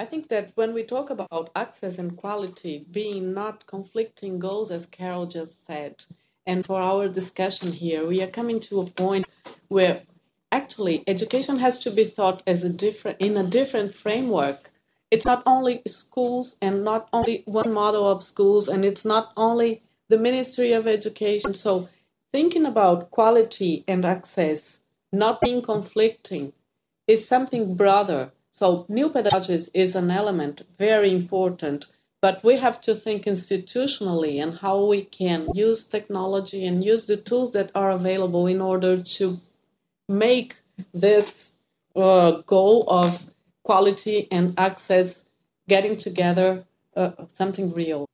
I think that when we talk about access and quality being not conflicting goals, as Carol just said, and for our discussion here, we are coming to a point where actually education has to be thought as a different framework. It's not only schools and not only one model of schools, and it's not only the Ministry of Education. So thinking about quality and access not being conflicting is something broader. So new pedagogies is an element very important, but we have to think institutionally and how we can use technology and use the tools that are available in order to make this goal of quality and access getting together something real.